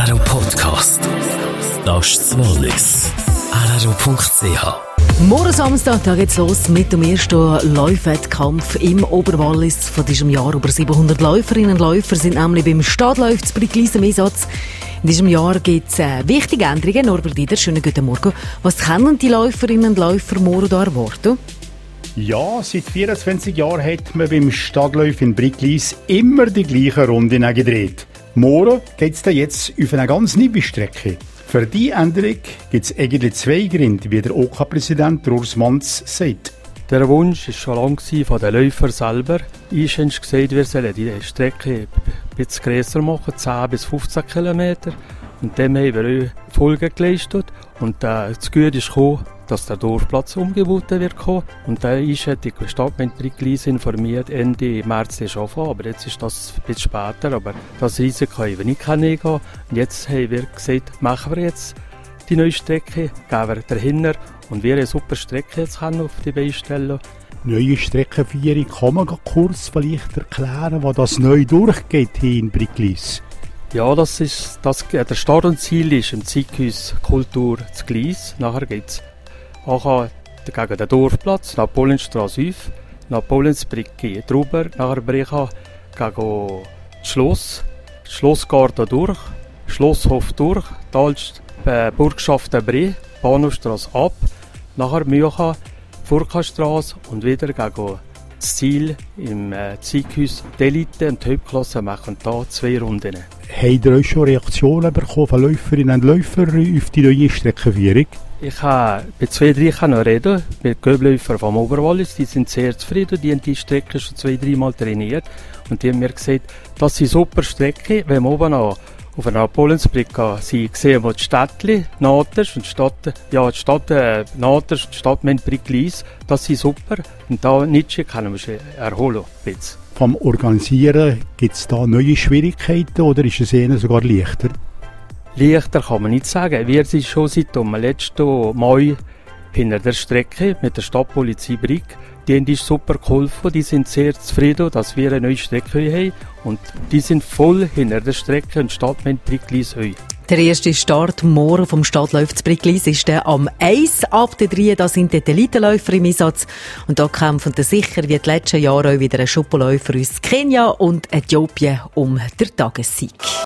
RRO Podcast. Das ist das Wallis. RRO.ch. Morgen Samstag geht's los mit dem ersten Laufwettkampf im Oberwallis von diesem Jahr. Über 700 Läuferinnen und Läufer sind nämlich beim Stadtlauf zu Briglis im Einsatz. In diesem Jahr gibt es wichtige Änderungen. Norbert Dieder, schönen guten Morgen. Was können die Läuferinnen und Läufer morgen erwarten? Ja, seit 24 Jahren hat man beim Stadtlauf in Briglis immer die gleichen Runden gedreht. Morgen geht es jetzt auf eine ganz neue Strecke. Für diese Änderung gibt es eigentlich zwei Gründe, wie der OK-Präsident Urs Manz sagt. Der Wunsch war schon lange von den Läufern selber. Ich habe gesagt, wir sollen die Strecke ein bisschen grösser machen, 10 bis 15 Kilometer. Und dem haben wir auch Folge geleistet. Und das Gute ist gekommen, dass der Dorfplatz umgebaut wird. Und da ist die Stadtgemeinde Briglis informiert, Ende März ist angefangen, aber jetzt ist das ein bisschen später. Aber das Risiko haben wir nicht eingehen. Und jetzt haben wir gesagt, machen wir jetzt die neue Strecke, gehen wir dahinter und wir eine super Strecke jetzt auf die Beine stellen. Neue Streckenführung, kann man kurz vielleicht erklären, was das neu durchgeht hier in Briglis? Ja, der Start und Ziel ist im Zeithaus Kultur zu Glis. Nachher geht es gegen den Dorfplatz, nach Polenstrasse 5, nach Polensbrücke drüber, nachher Brecha gegen das Schlossgarten durch, Schlosshof durch, Burgschaften Bre, Bahnhofstrasse ab, nachher Mücha, Furkastrasse und wieder gegen das Ziel im Zeithaus. Die Elite und die Hauptklasse machen da 2 Runden. Habt ihr euch schon Reaktionen bekommen von Läuferinnen und Läufern auf die neue Streckenführung? Ich habe mit 2-3 noch reden, mit Göbläufern vom Oberwallis, die sind sehr zufrieden, die haben die Strecke schon 2-3 Mal trainiert und die haben mir gesagt, das ist eine super Strecke, wenn wir oben noch auf einer Polensbrücke sehen wir die Städtli, Naters und die Stadt Briglis, das ist super und da nicht können wir uns erholen. Jetzt. Vom Organisieren gibt es da neue Schwierigkeiten oder ist es eher sogar leichter? Leichter kann man nicht sagen. Wir sind schon seit dem letzten Mai hinter der Strecke mit der Stadtpolizei Brig. Die haben uns super geholfen, die sind sehr zufrieden, dass wir eine neue Strecke haben. Und die sind voll hinter der Strecke und Stadtgemeinde Briglis. Der erste Start morgen vom Stadtlauf zu Briglis ist am 1 ab der 3. Da sind die Eliteläufer im Einsatz. Und da kämpfen sicher wie die letzten Jahre auch wieder ein Schuppenläufer aus Kenia und Äthiopien um den Tagessieg.